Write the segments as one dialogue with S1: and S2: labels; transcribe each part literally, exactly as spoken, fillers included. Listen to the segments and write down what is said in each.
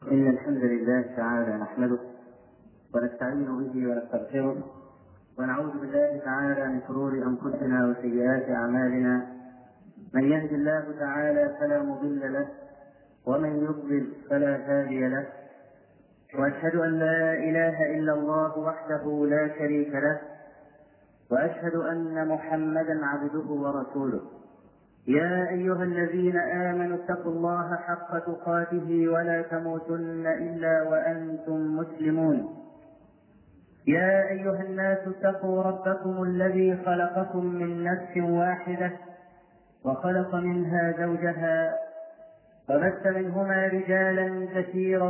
S1: إن الحمد لله تعالى نحمده ونستعين به ونستغفره ونعوذ بالله تعالى من شرور أنفسنا وسيئات أعمالنا. من يهد الله تعالى فلا مضل له ومن يضلل فلا هادي له، وأشهد أن لا إله إلا الله وحده لا شريك له، وأشهد أن محمدا عبده ورسوله. يا أيها الذين آمنوا اتقوا الله حق تقاته ولا تموتن إلا وأنتم مسلمون. يا أيها الناس اتقوا ربكم الذي خلقكم من نفس واحدة وخلق منها زوجها فبث منهما رجالا كثيرا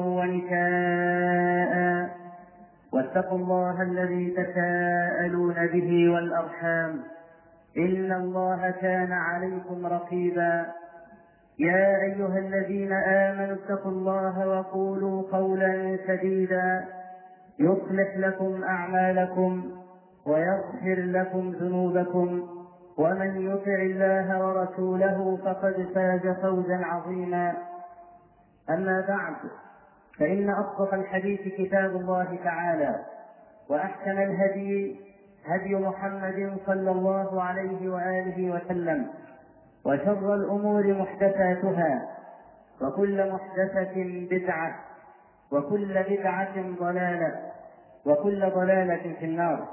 S1: ونساء، واتقوا الله الذي تساءلون به والأرحام إن الله كان عليكم رقيبا. يا أيها الذين آمنوا اتقوا الله وقولوا قولا سديدا يصلح لكم أعمالكم ويغفر لكم ذنوبكم، ومن يطع الله ورسوله فقد فاز فوزا عظيما. أما بعد، فإن أصدق الحديث كتاب الله تعالى، وأحسن الهدي هدي محمد صلى الله عليه وآله وسلم، وشر الأمور محدثاتها، وكل محدثة بدعة، وكل بدعة ضلالة، وكل ضلالة في النار.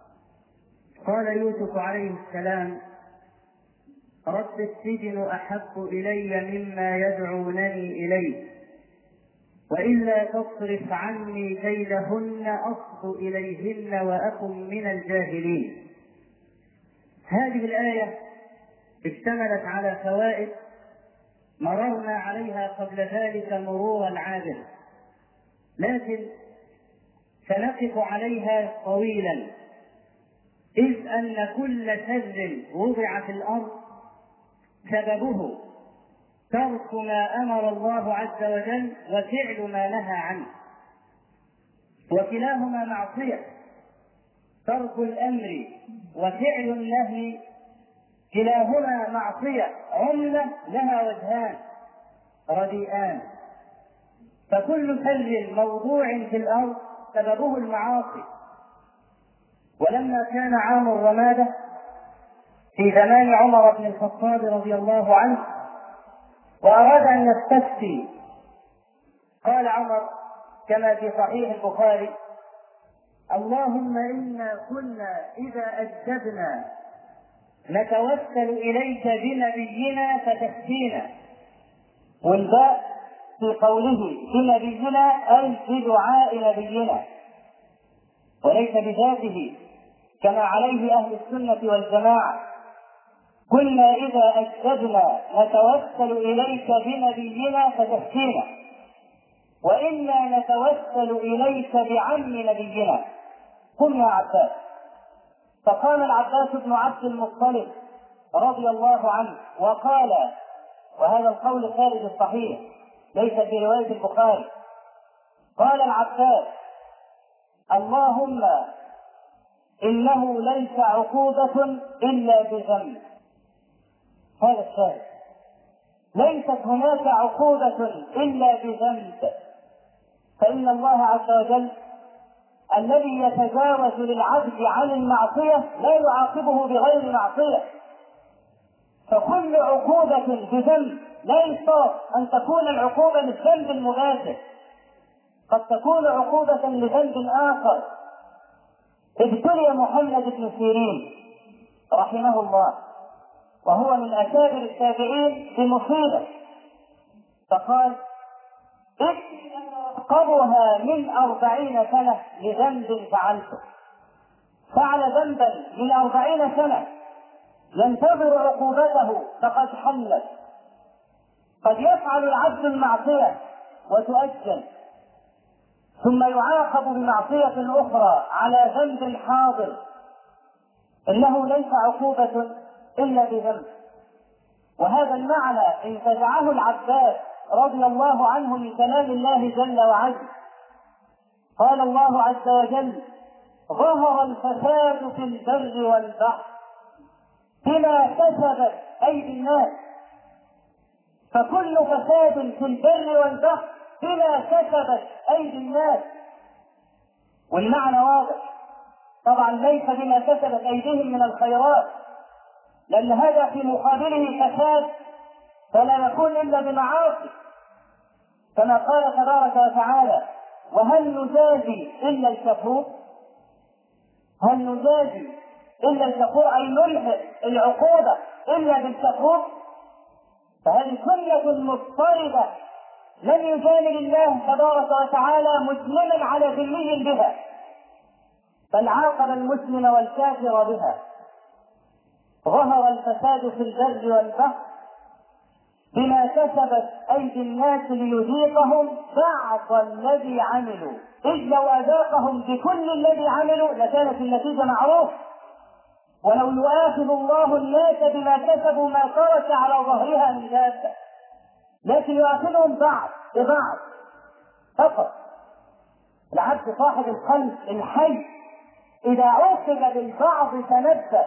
S1: قال يوسف عليه السلام: رب السجن أحب إلي مما يدعونني إليه، وإلا تصرف عني كيدهن أصب إليهن وأكن من الجاهلين. هذه الآية اشتملت على فوائد مررنا عليها قبل ذلك مرور العابر، لكن سنقف عليها طويلا، إذ أن كل شر وضع في الأرض سببه ترك ما أمر الله عز وجل وفعل ما نهى عنه، وكلاهما معصية. ترك الأمر وفعل النهي كلاهما معصية، عملة لها وجهان رديئان. فكل شر موضوع في الأرض سببه المعاصي. ولما كان عام الرمادة في زمان عمر بن الخطاب رضي الله عنه وأراد أن يستفتي، قال عمر كما في صحيح البخاري: اللهم إنا كنا إذا أجدبنا نتوسل إليك بنبينا فتهدينا. والباء في قوله بنبينا أي بدعاء نبينا، وليس بذاته كما عليه أهل السنة والجماعة. كنا إذا أجدبنا نتوسل إليك بنبينا فتهدينا، وإنا نتوسل إليك بعم نبينا. قل يا عباس. فقال العباس بن عبد المطلب رضي الله عنه وقال، وهذا القول خارج الصحيح ليس في رواية البخاري، قال العباس: اللهم إنه ليس عقوبة إلا بذنب. هذا الشاهد، ليست هناك عقوبة إلا بذنب، فإن الله عز وجل الذي يتجاوز للعبد عن المعصية لا يعاقبه بغير معصية. فكل عقوبة بذنب لا يشترط أن تكون العقوبة للذنب المباشر، قد تكون عقوبة لذنب آخر. ابتلي محمد بن سيرين رحمه الله وهو من أكابر التابعين بمصيبة، فقال: اكفي أن أعقبها من أربعين سنة لذنب فعلته. فعل ذنبا من أربعين سنة ينتظر عقوبته فقد حلت. قد يفعل العبد المعصية وتؤجل، ثم يعاقب بمعصية أخرى على ذنب حاضر. إنه ليس عقوبة إلا بذنب. وهذا المعنى انتزعه العباس رضي الله عنه من كلام الله جل وعلا. قال الله عز وجل: ظهر الفساد في البر والبحر بما كسبت أيدي الناس. فكل فساد في البر والبحر
S2: بما كسبت أيدي الناس. والمعنى واضح طبعا، ليس بما كسبت أيديهم من الخيرات، لأن هذا في مقابله فساد فلا يكون إلا بمعاصي، كما قال تبارك وتعالى: وهل نجازي إلا الكفور؟ هل نجازي إلا الكفور، أي نلحق العقوبة إلا بالكفور؟ فهذه سنة مضطردة لم يجامل الله تبارك وتعالى مسلما على ذمي بها، بل عاقب المسلم والكافر بها. ظهر الفساد في البر والبحر بما كسبت أيدي الناس ليذيقهم بعض الذي عملوا، إذ لو أذاقهم بكل الذي عملوا لكانت النتيجة معروفة. ولو يؤاخذ الله الناس بما كسبوا ما ترك على ظهرها من دابة، لكن يؤاخذهم بعض ببعض فقط. العبد صاحب القلب الحي إذا عوقب بالبعض تنبه.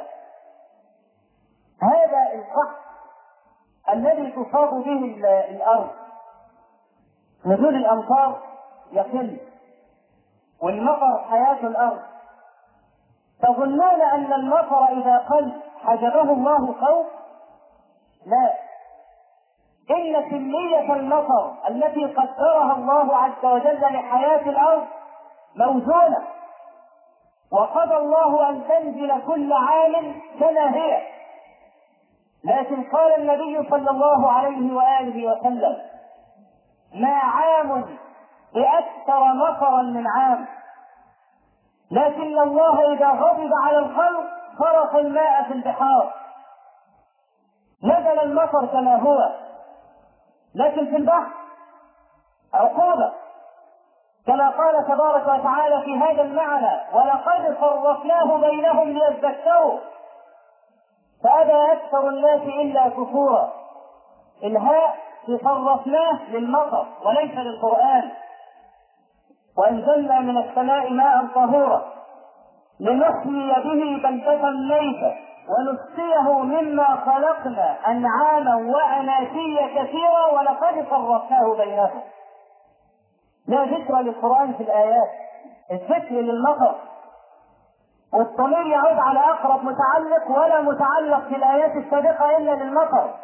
S2: هذا القحط الذي تصاب به الأرض، نزول الأمطار يقل، والمطر حياة الأرض. تظنون أن المطر إذا قل حجبه الله خوف؟ لا، إن كمية المطر التي قدرها الله عز وجل لحياة الأرض موزونة، وقضى الله أن تنزل كل عام كما هي. لكن قال النبي صلى الله عليه وآله وسلم: ما عام بأكثر مطرا من عام، لكن الله إذا غضب على الخلق فرق الماء في البحار. نزل المطر كما هو، لكن في البحر عقوبة، كما قال تبارك وتعالى في هذا المعنى: ولقد صرفناه بينهم ليذكروا فأبى أكثر الناس إلا كفورا. الهاء صرفناه للمطر وليس للقرآن. وأنزلنا من السماء ماء طهورا لنحيي به بلدة ميتة ونسقيه مما خلقنا أنعاما وأناسيا كثيرا ولقد صرفناه بينهم. لا ذكر للقرآن في الآيات، الذكر للمطر، والضمير يعود على أقرب متعلق ولا متعلق في الآيات السابقة إلا للمطر.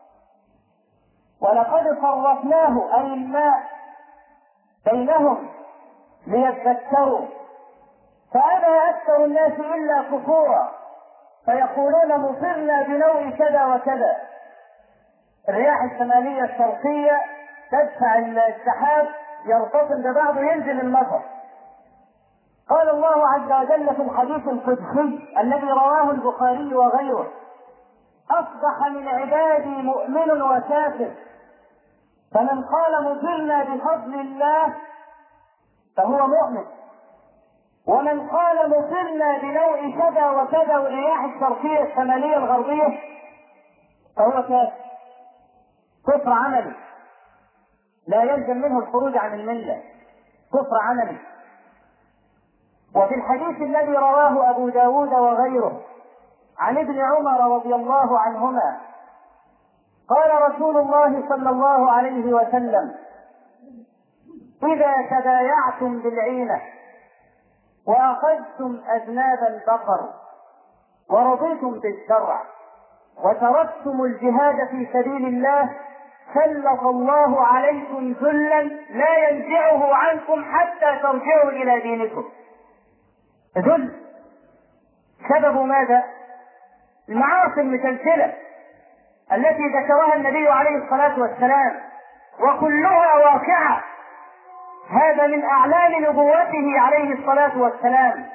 S2: ولقد صرفناه أي الماء بينهم ليذكروا فأبى أكثر الناس إلا كفورا، فيقولون مطرنا بنوع كذا وكذا. الرياح الشمالية الشرقية تدفع السحاب يرتطم ببعضه ينزل المطر. قال الله عز وجل في الحديث القدسي الذي رواه البخاري وغيره: أصبح من عبادي مؤمن وكافر، فمن قال مطرنا بفضل الله فهو مؤمن، ومن قال مطرنا بنوع كذا وكذا والرياح الشرقية الشمالية الغربية فهو كافر، كفر عملي لا يلزم منه الخروج عن الملة، كفر عملي. وفي الحديث الذي رواه أبو داود وغيره عن ابن عمر رضي الله عنهما قال رسول الله صلى الله عليه وسلم: إذا تبايعتم بالعينة وأخذتم أذناب البقر ورضيتم بالزرع وتركتم الجهاد في سبيل الله سلط الله عليكم ذلا لا ينزعه عنكم حتى ترجعوا إلى دينكم. ذل سبب ماذا؟ المعاصي المسلسلة التي ذكرها النبي عليه الصلاة والسلام وكلها واقعة. هذا من أعلام نبوته عليه الصلاة والسلام.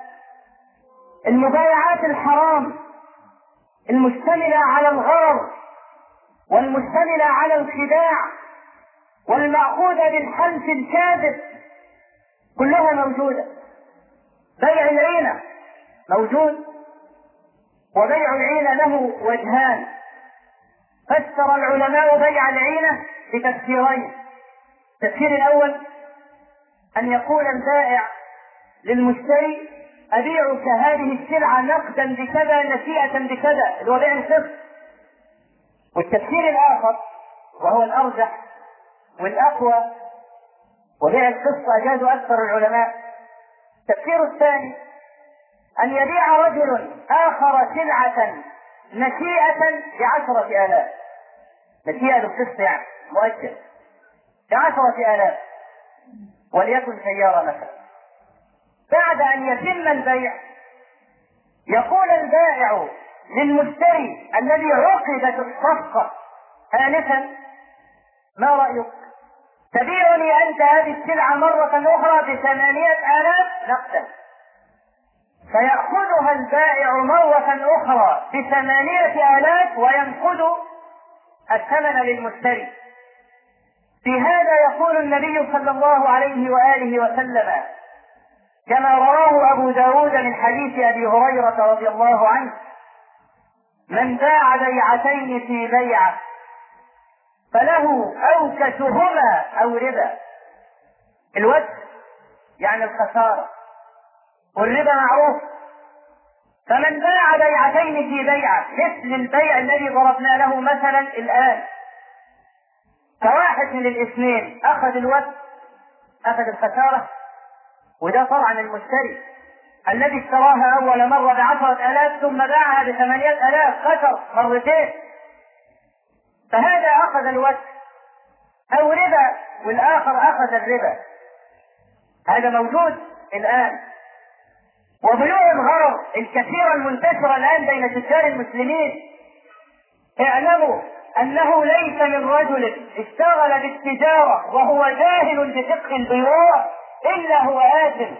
S2: المبايعات الحرام المشتملة على الغرر والمشتملة على الخداع والمأخوذة بالحلف الكاذب كلها موجودة. بيع العينة موجود، وبيع العينة له وجهان. فسر العلماء بيع العينة بتفسيرين: التفسير الأول أن يقول البائع للمشتري: أبيعك هذه السلعة نقدا بكذا نسيئة بكذا، اللي هو بيع الفقه. والتفسير الآخر وهو الأرجح والأقوى وبيع القسط أجازه أكثر العلماء. التفسير الثاني أن يبيع رجل آخر سلعة نشيئة بعشرة آلاف، نشيئة بالقسط يعني مؤجل بعشرة آلاف، وليكن سيارة مثلا. بعد أن يتم البيع يقول البائع للمشتري الذي عقدت الصفقة آنفا: ما رأيك؟ تبيعني أنت هذه السلعة مرة أخرى بثمانية آلاف نقدا. فيأخذها البائع مرة أخرى بثمانية آلاف وينقذ الثمن للمشتري. في هذا يقول النبي صلى الله عليه وآله وسلم كما رواه أبو داود من حديث أبي هريرة رضي الله عنه: من باع بيعتين في بيعة فله أوكسهما أو ربا. الوجه يعني الخسارة، والربا معروف. فمن باع بيعتين في بيعة مثل البيع الذي ضربنا له مثلا الآن، فواحد من الاثنين أخذ الوجه، أخذ الخسارة، وده طبعا المشتري الذي اشتراها أول مرة بعشرة آلاف ثم باعها بثمانية آلاف، خسر مرتين. فهذا أخذ الوجه أو ربا، والآخر أخذ الربا. هذا موجود الآن. وبيوع الغرر الكثيرة المنتشرة الآن بين تجار المسلمين، اعلموا أنه ليس من رجل اشتغل بالتجارة وهو جاهل بفقه البيوع إلا هو آثم.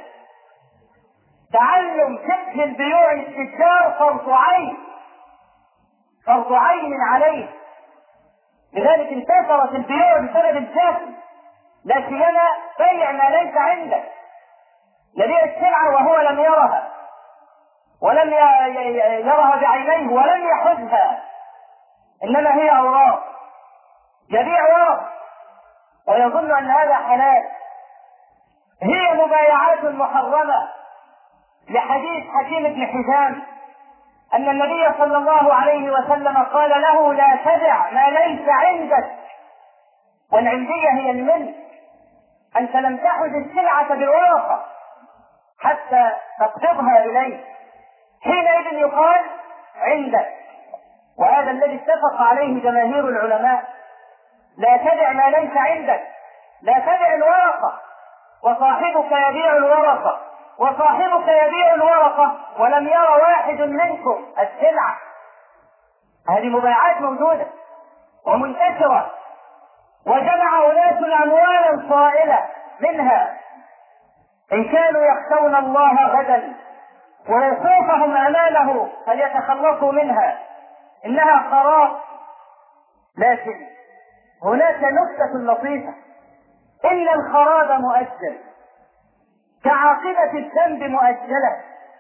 S2: تعلم فقه البيوع للتجار فرض عين، فرض عين عليه. لذلك انتشرت البيوع بسبب الجهل، لا سيما بيع ما ليس عندك. يبيع السلعة وهو لم يرها ولم يرها بعينيه ولم يحدها، إنما هي أوراق، يبيع ورق ويظن أن هذا حلال. هي مبايعات محرمة، لحديث حكيم بن حزام أن النبي صلى الله عليه وسلم قال له: لا تبع ما ليس عندك. والعندية هي الملك، أنت لم تحد السلعة بالورقة حتى تقبضها إليه، حينئذ يقال عندك. وهذا الذي اتفق عليه جماهير العلماء: لا تبع ما ليس عندك، لا تبع الورقة، وصاحبك يبيع الورقة، وصاحبك يبيع الورقة ولم يرى واحد منكم السلعة. هذه مبايعات موجودة ومنتشرة، وجمع أناس أموالا صائلة منها إن كانوا يخشون الله غدا ووقوفهم أمامه فليتخلصوا منها، إنها خراب. لكن هناك نكتة لطيفة: إن الخراب مؤجل كعاقبة الذنب مؤجلة.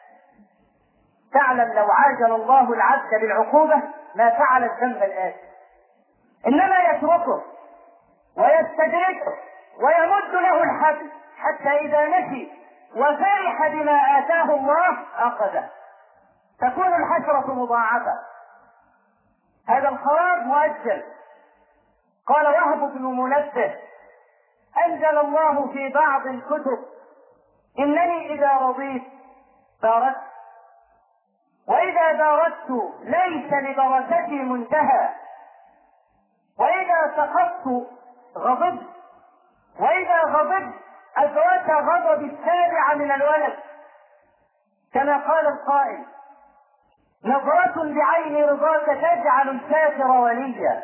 S2: تعلم لو عاجل الله العبد بالعقوبة ما فعل الذنب الآتي، إنما يتركه ويستدركه ويمد له الحبل حتى إذا نسي وفرح بما آتاه الله أخذه، تكون الحسرة مضاعفة. هذا الخراب مؤجل. قال وهب بن منبه: أنزل الله في بعض الكتب: إنني إذا رضيت باركت، وإذا باركت ليس لبركتي منتهى، وإذا سخطت غضبت، وإذا غضبت أدرك غضب التابع من الولد. كما قال القائل: نظرة بعين رضاك تجعل الكافر وليا،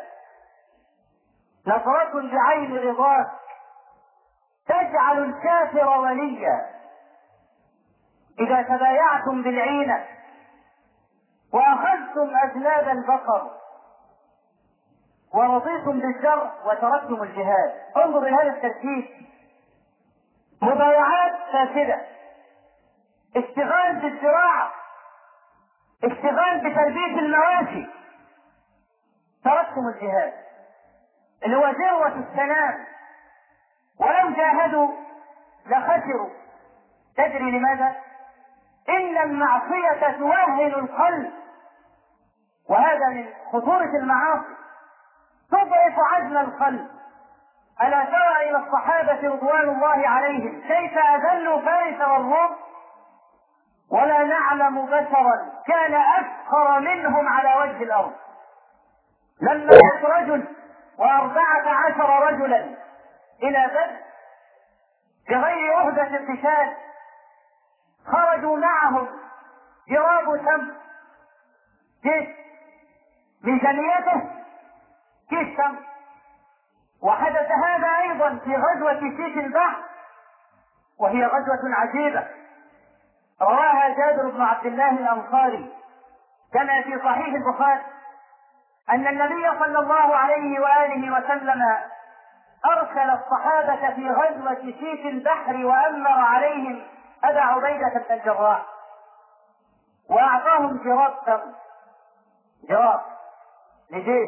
S2: نظرة بعين رضاك تجعل الكافر وليا. إذا تبايعتم بالعينة وأخذتم أذناب البقر ورضيتم بالزرع وتركتم الجهاد. انظر إلى هذا التركيز: مبايعات فاسدة، اشتغال بالزراعة، اشتغال بتربية المواشي، تركتم الجهاد اللي هو ذروة السلام، ولو جاهدوا لخسروا. تدري لماذا؟ إن المعصية توهن القلب، وهذا من خطورة المعاصي، تضعف عزم القلب. ألا ترى إلى الصحابة رضوان الله عليهم كيف أذلوا فارس والروم؟ ولا نعلم بشرا كان أفخر منهم على وجه الأرض. لما جاء رجل وأربعة عشر رجلا إلى بدر بغير عهدة القتال، خرجوا معهم جراب سم كيس ميزانيته كيس سم. وحدث هذا أيضا في غزوة سيف البحر، وهي غزوة عجيبة رواها جابر بن عبد الله الأنصاري كما في صحيح البخاري أن النبي صلى الله عليه وآله وسلم أرسل الصحابة في غزوة سيف البحر وأمر عليهم أبا عبيدة بن الجراح وأعطاهم جراب تمر، جراب لجيش.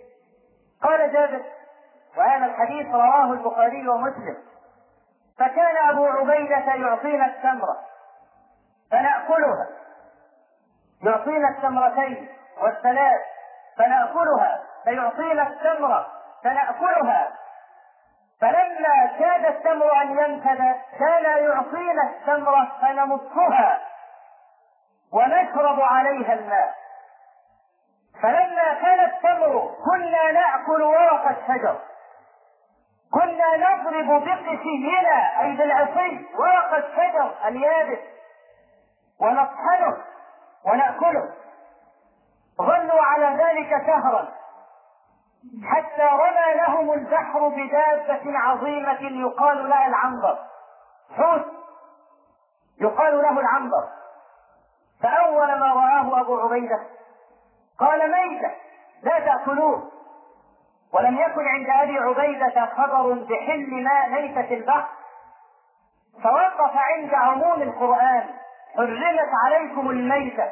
S2: قال جابر، وهذا الحديث رواه البخاري ومسلم: فكان أبو عبيدة يعطينا التمرة فنأكلها، يعطينا التمرتين والثلاث فنأكلها، فيعطينا التمرة فنأكلها، فلما كاد التمر أن ينفد كان يعطينا التمرة فنمصها ونشرب عليها الماء، فلما كان التمر كنا نأكل ورق الشجر، كنا نضرب بقسينا أي بالعصي ورق الشجر اليابس ونطحنه ونأكله. ظلوا على ذلك شهرا حتى رمى لهم البحر بدابة عظيمة يقال لها العنبر، حوت يقال له العنبر. فأول ما رآه أبو عبيدة قال: ميتة لا تأكلوه. ولم يكن عند أبي عبيدة خبر بحل ماء ميتة البحر، فوقف عند عموم القرآن: حرمت عليكم الميتة.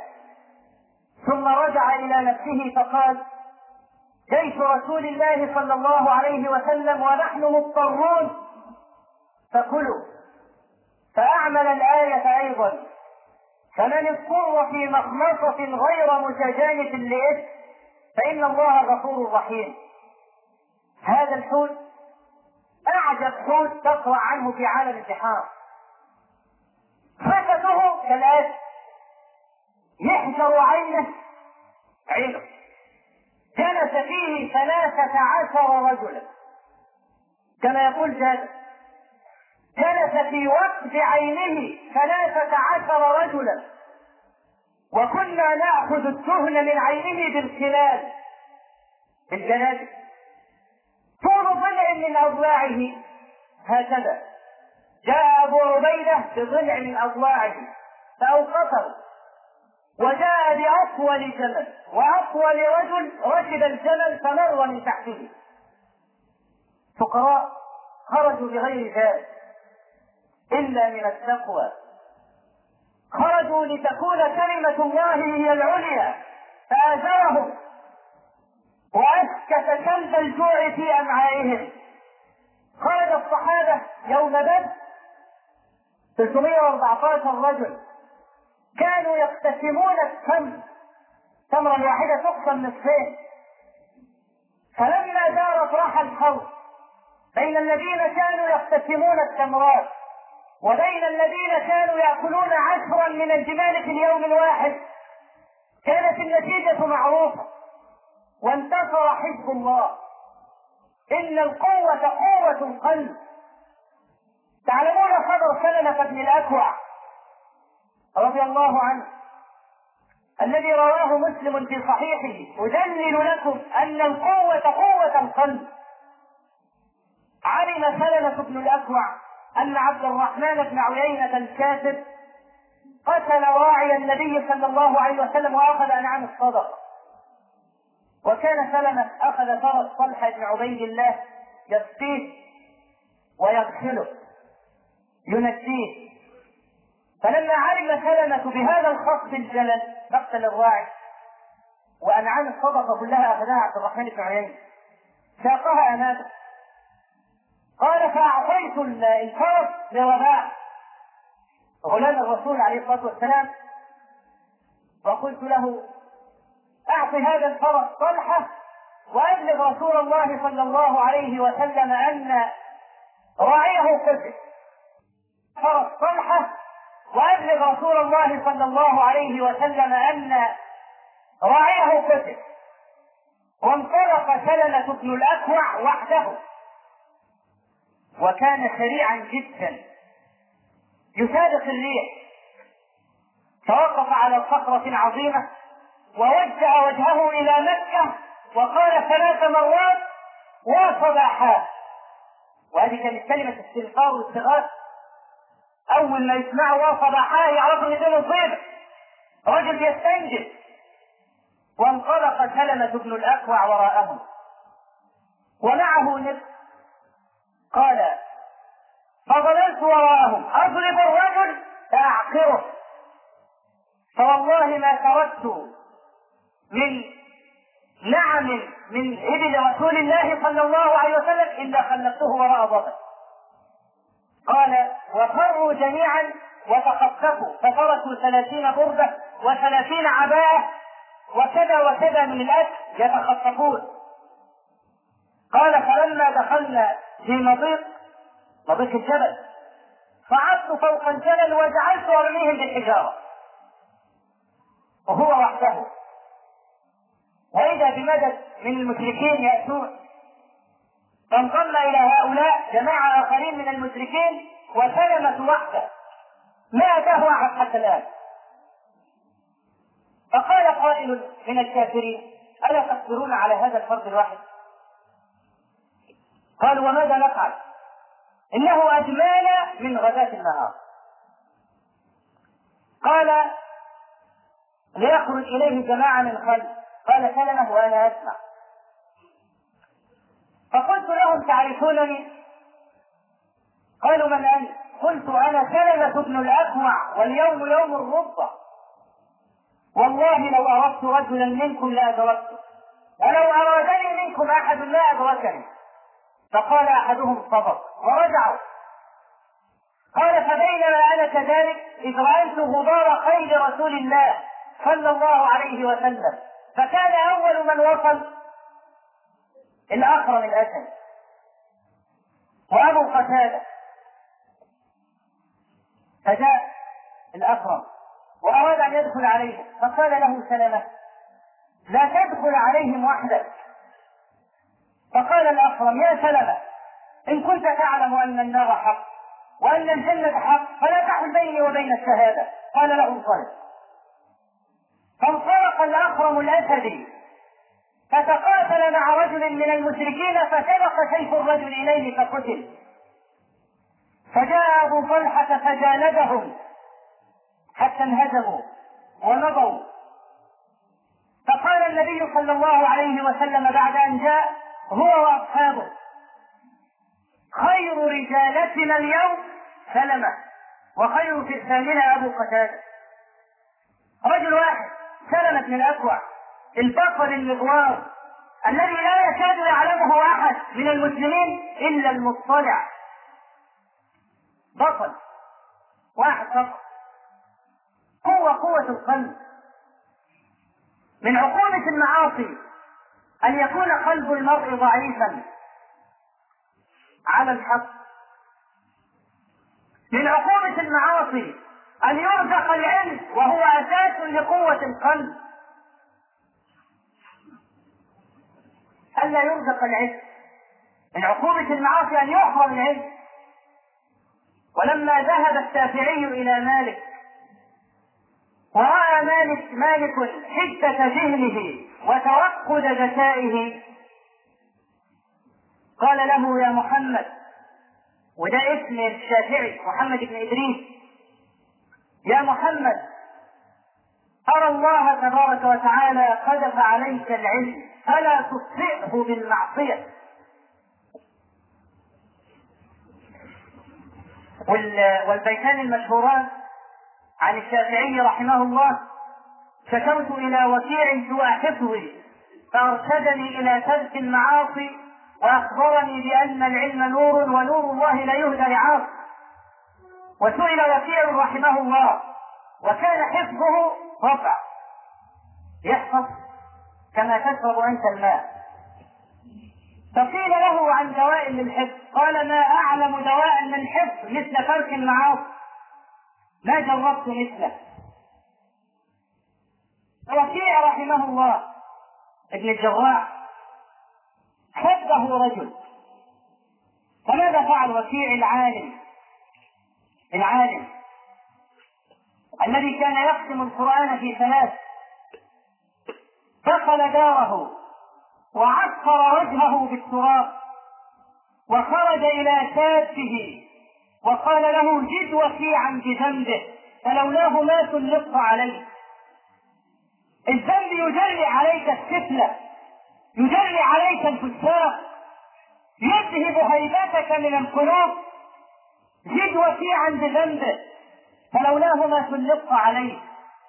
S2: ثم رجع إلى نفسه فقال: جيش رسول الله صلى الله عليه وسلم ونحن مضطرون فكلوا. فأعمل الآية أيضا: فمن اضطر في مخمصة غير متجانف لإثم فإن الله غفور رحيم. هذا الحوت أعجب حوت تقرأ عنه في عالم البحار. صفته كالآتي: يحجر عينه عينه جلس فيه ثلاثة عشر رجلا، كما يقول جابر: جلس في وقت عينه ثلاثة عشر رجلا، وكنا نأخذ الدهن من عينه بالخلال بالجناب، طول ضلع من أضلاعه هكذا. جاء أبو عبيدة بضلع من أضلاعه فأوقفه، وجاء بأطول جمل وأطول رجل ركب الجمل فمر من تحته. فقراء خرجوا بغير ذلك إلا من التقوى، خرجوا لتكون كلمة الله هي العليا، فآزرهم وأسكت كلب الجوع في أمعائهم. خرج الصحابة يوم بدر ثلاثمائة وأربعة عشر رجل، كانوا يقتسمون التمر، تمرة واحدة تقسم نصفين. فلما دارت راح الحرب بين الذين كانوا يقتسمون التمرات وبين الذين كانوا يأكلون عشرا من الجمال في اليوم الواحد، كانت النتيجة معروفة، وانتصر حزب الله. إن القوة قوة القلب. تعلمون خبر سلمة بن الأكوع رضي الله عنه الذي رواه مسلم في صحيحه: أدلل لكم أن القوة قوة القلب. علم سلمة بن الأكوع أن عبد الرحمن بن عيينة الكاتب قتل راعي النبي صلى الله عليه وسلم وأخذ أنعام الصدقة، وكان سلمة أخذ فرس طلحة بن عبيد الله يسقيه ويغسله ينجيه. فلما علم سلمة بهذا الخطب الجلل مقتل الراعي وأنعام الصدقة كلها أخذها عبد الرحمن بن عيينة ساقها أمامه، قال: فأعطيت الفرس لرباح غلام الرسول عليه الصلاة والسلام، وقلت له: أعطي هذا الفرس طلحة وأبلغ رسول الله صلى الله عليه وسلم أن راعيه قتل. فرس طلحة: وأبلغ رسول الله صلى الله عليه وسلم أن راعيه قتل. وانطلق سلمة بن الأكوع وحده، وكان سريعا جدا يسابق الريح، فوقف على صخرة عظيمة ووجه وجهه إلى مكة وقال ثلاث مرات: وصباحا. وهذه كانت كلمة استنقار واستغاث. أول ما يسمعوا وصباحا يعرفوا إن ده مصيبة، رجل يستنجد. وانطلق سلمة بن الأكوع وراءه ومعه نفس. قال: فظللت وراءهم أضرب الرجل فأعقره، فوالله ما تركت من نعم من إبل رسول الله صلى الله عليه وسلم إلا خلفته وراء ظهره. قال: وفروا جميعا وتخففوا فتركوا ثلاثين بردة وثلاثين عباءة وكذا وكذا من الأكل يتخففون. قال: فلما دخلنا في مضيق مضيق الجبل صعدت فوق الجبل وجعلت أرميهم بالحجارة وهو وحده، وإذا بمدد من المشركين يأتون، فانضم إلى هؤلاء جماعة آخرين من المشركين وسلمة وحده ما أتاه أحد حتى الآن. فقال قائل من الكافرين: ألا تصبرون على هذا الفرد الواحد؟ قالوا: وماذا نفعل؟ إنه أجمانا من غداة النهار. قال: ليخرج إليه جماعة من خلف. قال سلمة: وأنا أسمع. فقلت لهم: تعرفونني؟ قالوا: من أنت؟ قلت: أنا سلمة بن الأكوع، واليوم يوم الربة، والله لو أردت رجلا منكم لأدركته، ولو أرادني منكم أحد لا أدركني. فقال أحدهم: صدق، ورجعوا. قال: فبينما أنا كذلك إذ رأيت غبار خيل رسول الله صلى الله عليه وسلم، فكان أول من وصل الأخرم الأسد وأبو قتادة. فجاء الأخرم وأراد أن يدخل عليهم، فقال له سلمة: لا تدخل عليهم وحدك. فقال الأخرم: يا سلمة، إن كنت تعلم أن النار حق وأن الجنة حق فلا تحل بيني وبين الشهادة. قال له: انطلق. فانطلق الأخرم الأسدي فتقاتل مع رجل من المشركين، فسبق سيف الرجل إليه فقتل. فجاء أبو طلحة فجالدهم حتى انهزموا ومضوا. فقال النبي صلى الله عليه وسلم بعد أن جاء هو وأصحابه: خير رجالتنا اليوم سلمة، وخير فرساننا أبو قتادة. رجل واحد، سلمة بن الأكوع، البطل المغوار الذي لا يكاد يعلمه أحد من المسلمين إلا المطلع. بطل واحد فقط. قوة قوة القلب. من عقوبة المعاصي أن يكون قلب المرء ضعيفا على الحق. من عقوبة المعاصي أن يرزق العلم وهو أساس لقوة القلب. ألا يرزق العلم. من عقوبة المعاصي أن يحرم العلم. ولما ذهب الشافعي إلى مالك ورأى مالك مالك حدة ذهنه وتوقد ذكائه، قال له: يا محمد، وده اسم الشافعي محمد بن إدريس، يا محمد، أرى الله تبارك وتعالى قذف عليك العلم فلا تطفئه بالمعصية. والبيتان المشهوران عن الشافعي رحمه الله: شكوت إلى وكيع سوء حفظي فأرشدني إلى ترك المعاصي وأخبرني بأن العلم نور ونور الله لا يهدى لعاصي. وسئل وكيع رحمه الله وكان حفظه رفع، يحفظ كما تشرب أنت الماء، فقيل له عن دواء للحفظ، قال ما أعلم دواء للحفظ مثل ترك المعاصي، ما جربت مثله. وكيع رحمه الله ابن الجراح حبه رجل، فماذا فعل وكيع العالم العالم الذي كان يختم القرآن في ثلاث؟ دخل داره وعكر وجهه بالتراب وخرج إلى شابه وقال له جد وكيعا بذنبه فلولاه ما سلطت عليه. الذنب يجري عليك السفلة، يجري عليك الفساق، يذهب هيبتك من القلوب. جد وكيعا بذنبه فلولاه ما سلطت عليه.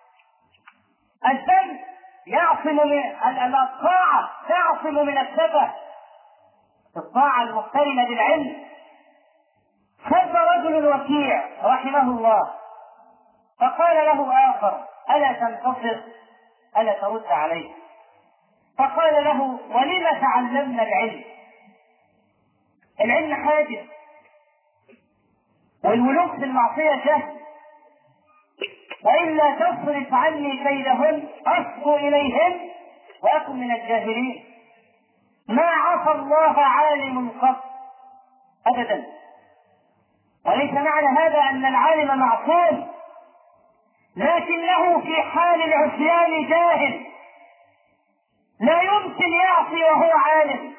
S2: الذنب يعصم من الطاعة، تعصم من السفه، الطاعة المقترنة بالعلم. خذ رجل وكيع رحمه الله فقال له آخر ألا تنتصر، ألا ترد عليه؟ فقال له ولم تعلمنا العلم؟ العلم حاجز، والولوك في المعصية جهل، وإلا تصرف عني كيدهن أصب إليهن وأكن من الجاهلين. ما عصى الله عالم قط أبدا. وليس معنى هذا أن العالم معصوم، لكنه في حال العصيان جاهل، لا يمكن يعصي وهو عالم.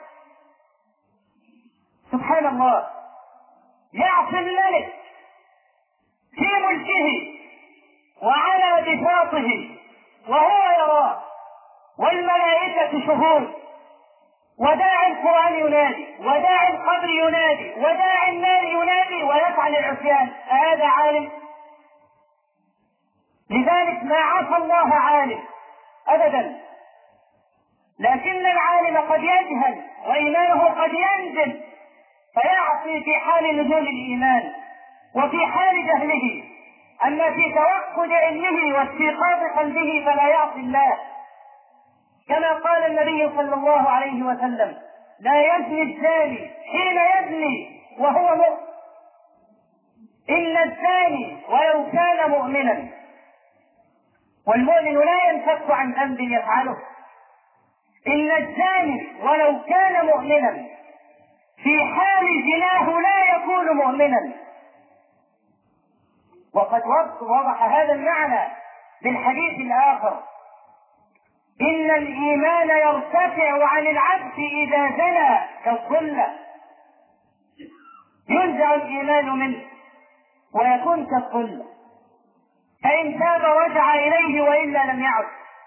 S2: سبحان الله، يعصي الملك في ملكه وعلى بساطه وهو يراه والملائكة شهود، وداعي القرآن ينادي، وداعي القبر ينادي، وداعي النار ينادي، ويفعل العصيان. هذا عالم؟ لذلك ما عصى الله عالم أبدا. لكن العالم قد يجهل وإيمانه قد ينزل فيعصي في حال نزول الإيمان وفي حال جهله، أما في توقد علمه واستيقاظ قلبه فلا يعصي الله. كما قال النبي صلى الله عليه وسلم لا يزني الزاني حين يزني وهو مؤمن، إن الزاني ولو كان مؤمنا، والمؤمن لا ينفك عن ذنب يفعله. إن الزاني ولو كان مؤمنا في حال زناه لا يكون مؤمنا. وقد وضح هذا المعنى بالحديث الآخر إن الإيمان يرتفع عن العبد إذا زنى كالظلة، ينزع الإيمان منه ويكون كالظلة، فإن تاب رجع إليه وإلا لم يعد.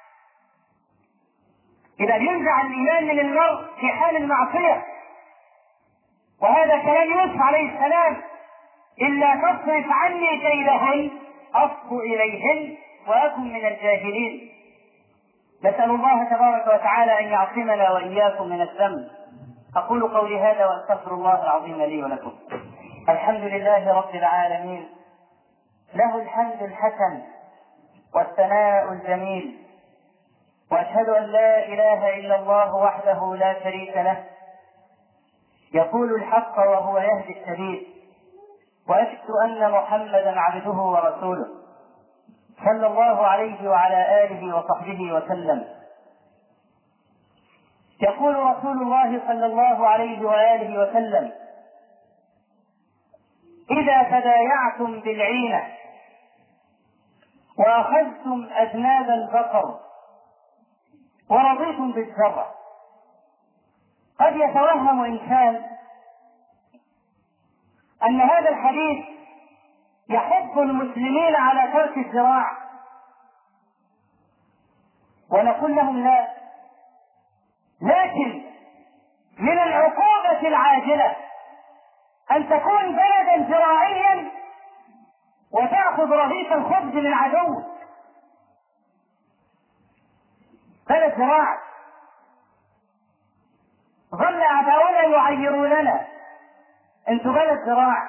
S2: إذا ينزع الإيمان من المرء في حال المعصية. وهذا كلام يوسف عليه السلام إلا تصرف عني كيدهن أصب إليهن وأكن من الجاهلين. نسأل الله تبارك وتعالى أن يعصمنا وإياكم من الذنب. أقول قولي هذا وأستغفر الله العظيم لي ولكم. الحمد لله رب العالمين، له الحمد الحسن والثناء الجميل، وأشهد أن لا إله إلا الله وحده لا شريك له، يقول الحق وهو يهدي السبيل، وأشهد أن محمدا عبده ورسوله صلى الله عليه وعلى آله وصحبه وسلم. يقول رسول الله صلى الله عليه وآله وسلم إذا تبايعتم بالعينة وأخذتم أذناب البقر ورضيتم بالزرع. قد يتوهم إنسان أن هذا الحديث يحث المسلمين على ترك الزراعة، ونقول لهم لا، لكن من العقوبة العاجلة أن تكون بلدا زراعيا وتأخذ رغيف الخبز من عدو. بلد زراعة، ظل أعداؤنا يعيروننا أنتم بلد زراعة.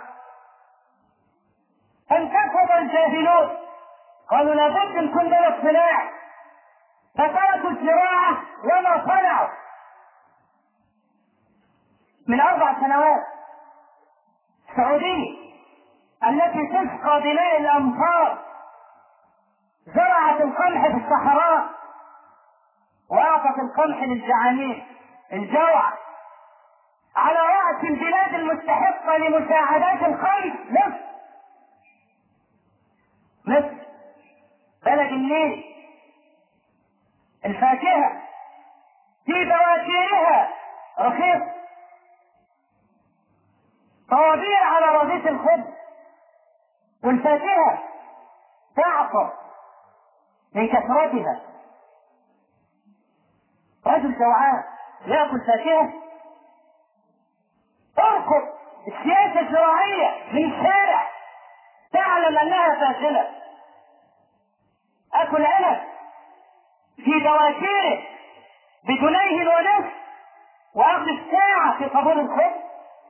S2: فانتفض الجاهلون قالوا لابد نكون بلد صناعة، فتركوا الزراعة وما صنعوا. من أربع سنوات السعودية التي تسقى بماء الأمطار زرعت القمح في الصحراء وأعطت القمح للجعانين الجوع على رأس البلاد المستحقة لمساعدات القمح مصر. مصر بلد النيل، الفاكهة في بواكيرها رخيص، طوابير على رغيف الخبز، والفاكهة تعطر من كثرتها. رجل جوعان يأكل فاكهة؟ اركض السياسة الزراعية من الشارع تعلم أنها فاشلة. أكل أنا في بواكيره بجنيه ونصف وأخذ ساعة في قبول الخبز.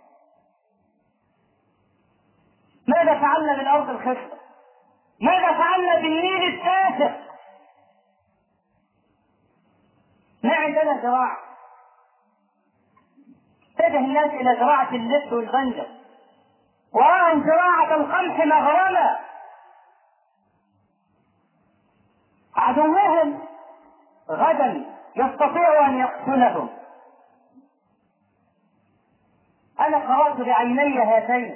S2: ماذا فعلنا بالأرض الخصبة؟ ماذا فعلنا بالنيل التاسع؟ ما عندنا زراعة. اتجه الناس إلى زراعة اللب والبنجر ورأوا زراعة القمح مغرمة. عدوهم غدا يستطيع أن يقتلهم. أنا قرأت بعيني هاتين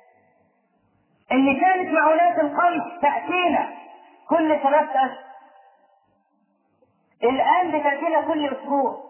S2: إن كانت معونات القمح تأتينا كل ثلاثة أشهر، الآن بتأتينا كل أسبوع.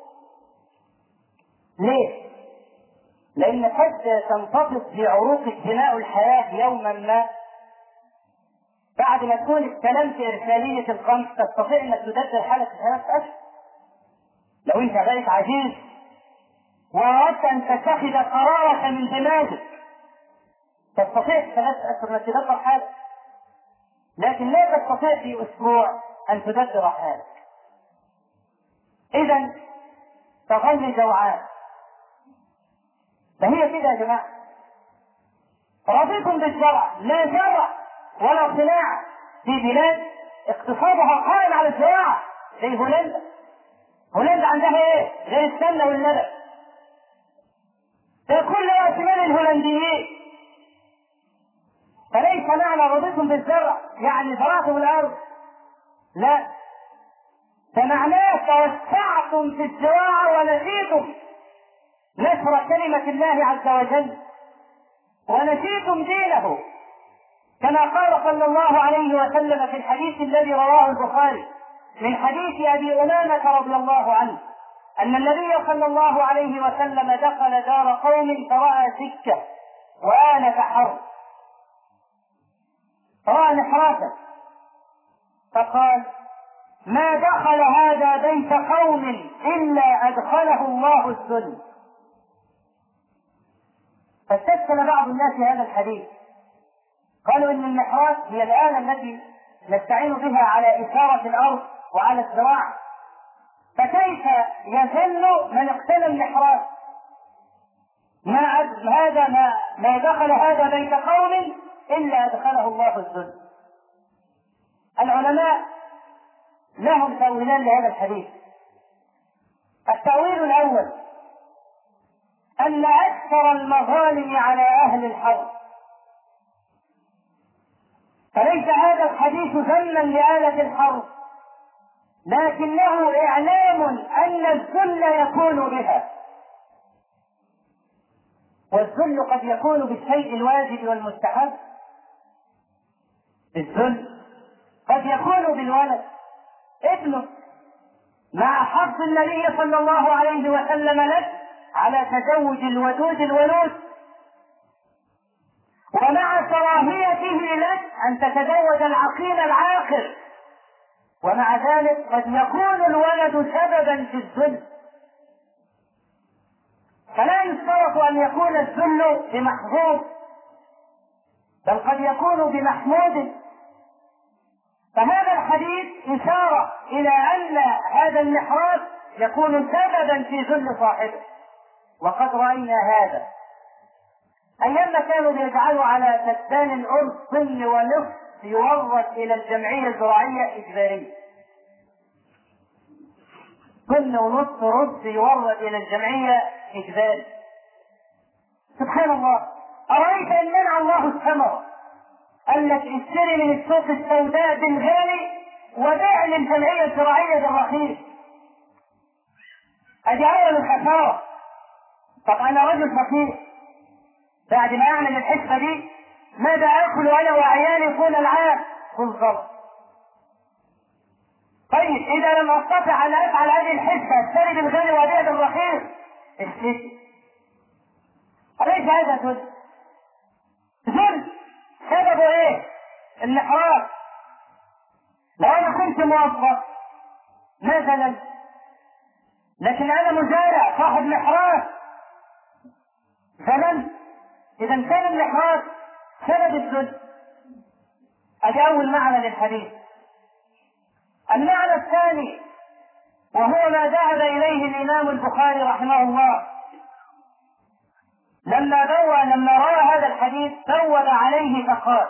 S2: ليه؟ لأن قد تنتفض في عروق الدماء الحياة يوما ما بعد ما تكون استلمت إرسالية القمح تستطيع أنك تدبر حالك في ثلاثة أشهر. لو أنت بقيت عجيز وأردت أن تتخذ قرارك من دماغك تستطيع في ثلاثة أشهر أن تدبر حالك، لكن لا تستطيع في أسبوع أن تدبر حالك. إذا تظل جوعان. فهي كده يا جماعة. رضيكم بالزرع، لا زرع ولا صناعة في بلاد اقتصادها قائم على الزراعة زي هولندا. هولندا عندها ايه؟ غير السمنة واللبن. كل رأس مال الهولنديين. فليس معنى رضيكم بالزرع يعني زرعتم الأرض، لا، فمعناه توسعتم في الزراعة ونسيتم نشر كلمة الله عز وجل ونسيتم دينه، كما قال صلى الله عليه وسلم في الحديث الذي رواه البخاري من حديث أبي أمامة رضي الله عنه أن النبي صلى الله عليه وسلم دخل دار قوم فرأى سكة وآنف حرب، رأى نحراسا فقال: ما دخل هذا بيت قوم إلا أدخله الله الذل. فاستشكل بعض الناس هذا الحديث، قالوا إن النحراس هي الآلة التي نستعين بها على إثارة الأرض وعلى الزراعة، فكيف يذل من اقتنى النحراس؟ ما هذا ما, ما دخل هذا بيت قوم إلا أدخله الله الذل. العلماء لهم تأويلان لهذا الحديث. التأويل الأول أن أكثر المظالم على أهل الحرب، فليس هذا الحديث ذما لآلة الحرب، لكنه إعلام أن الذل يكون بها، والذل قد يكون بالشيء الواجب والمستحب. الذل قد يكون بالولد، ابنه مع حظ النبي صلى الله عليه وسلم لك على تزوج الودود الولود، ومع كراهيته لك أن تتزوج العقيل العاقل، ومع ذلك قد يكون الولد سببا في الذل. فلا يشترط أن يكون الذل بمحظوظ، بل قد يكون بمحمود. فهذا الحديث إشارة إلى أن هذا النحراس يكون سببا في ذل صاحبه، وقد رأينا هذا أيام كانوا بيجعلوا على فدان الأرز طن ونصف يورد إلى الجمعية الزراعية إجبارية، طن ونصف رز يورد إلى الجمعية إجباري. سبحان الله. أرأيت إن منع الله الثمرة، قال لك اشتري من السوق السوداء بالغالي وبيع للجمعية الزراعية بالرخيص. أدي أول الخسارة. طب أنا رجل فقير، بعد ما أعمل الحسبة دي ماذا آكل أنا وعيالي طول العام؟ بالضبط. طيب إذا لم أستطع أن أفعل هذه الحسبة، اشتري بالغالي وأبيع بالرخيص، اشتري. أليس هذا ذل؟ ذل سببه إيه؟ الإحراج. لو أنا كنت موظف مثلا، لكن أنا مزارع صاحب محراث، ظلمت. إذا كان المحراث سبب الذل. أدي أول معنى للحديث. المعنى الثاني وهو ما ذهب إليه الإمام البخاري رحمه الله لما بوى لما روى هذا الحديث بوب عليه فقال: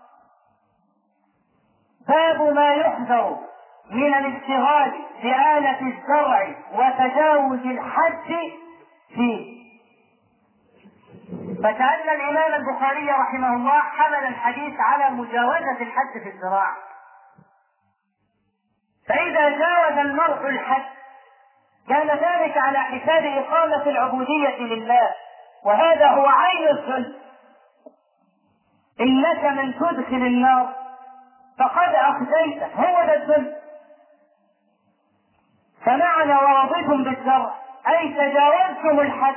S2: باب ما يحذر من الاشتغال بآلة الزرع وتجاوز الحد فيه. فكأن الإمام البخاري رحمه الله حمل الحديث على مجاوزة الحد في الزراعة. فإذا جاوز المرء الحد كان ذلك على حساب إقامة العبودية لله، وهذا هو عين الذل. إنك من تدخل النار فقد أخزيته، هو ذا الذل. فمعنى ورضيتم بالزرع أي تجاوزتم الحد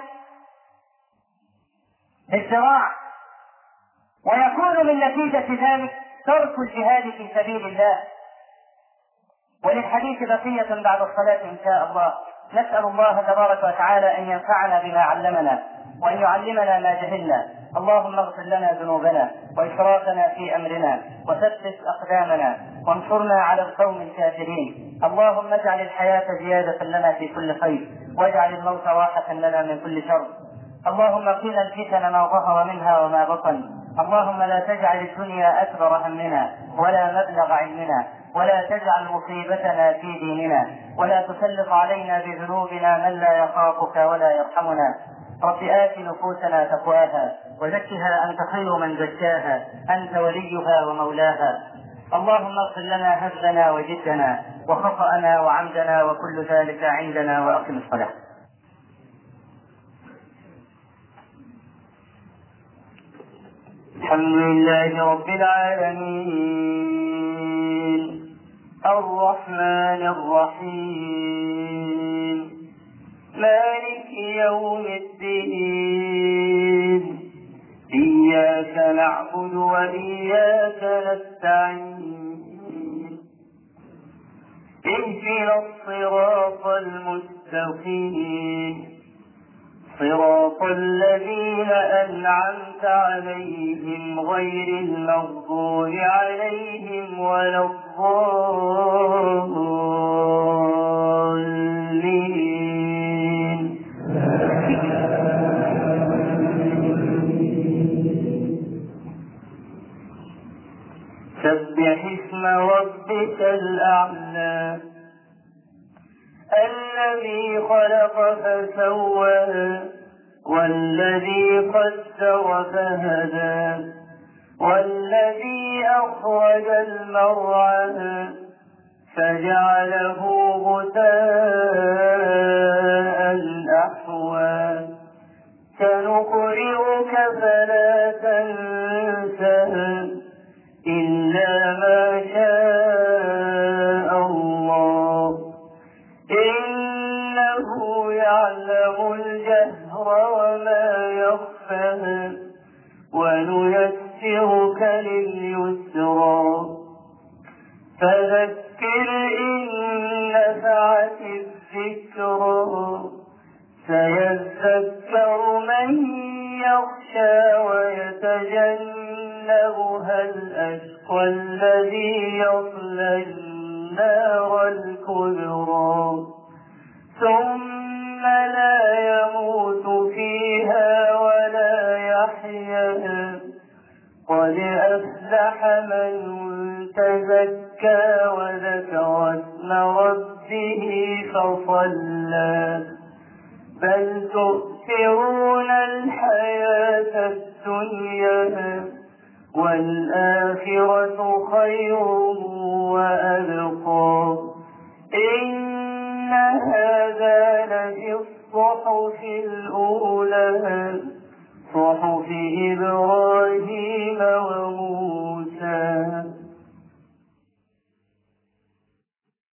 S2: بالزراعة، ويكون من نتيجة ذلك ترك الجهاد في سبيل الله. وللحديث بقية بعد الصلاة إن شاء الله. نسأل الله تبارك وتعالى أن ينفعنا بما علمنا وأن يعلمنا ما جهلنا. اللهم اغفر لنا ذنوبنا وإسرافنا في أمرنا وثبت أقدامنا وانصرنا على القوم الكافرين. اللهم اجعل الحياة زيادة لنا في كل خير واجعل الموت راحة لنا من كل شر. اللهم قنا الفتن ما ظهر منها وما بطن. اللهم لا تجعل الدنيا أكبر همنا ولا مبلغ علمنا ولا تجعل مصيبتنا في ديننا ولا تسلط علينا بذنوبنا من لا يخافك ولا يرحمنا. رب آت نفوسنا تقواها وزكها أنت خير من زكاها أنت وليها ومولاها. اللهم اغفر لنا هزلنا وجدنا وخطأنا وعمدنا وكل ذلك عندنا وأقم الصلاة. الحمد لله رب العالمين الرحمن الرحيم مالك يوم الدين إياك نعبد وإياك نستعين اهدنا الصراط المستقيم صراط الذين أنعمت عليهم غير المغضوب عليهم ولا الضالين. سبح اسم ربك الأعلى الذي خلق فسوى والذي قدر فهدى والذي أخرج المرعى فجعله غثاء أحوى سنقرئك فلا تنسى إلا ما شاء الله إنه يعلم الجهر وما يخفى ونيسرك لليسرى فذكر إن نفعت الذكرى سيذكر من يخشى ويتجنبها الأشقى الذي يصلى النار الكبرى ثم لا يموت فيها ولا يحيا قد أفلح من تزكى وذكر اسم ربه فصلى بل تؤثرون الحياة الدنيا والآخرة خير وأبقى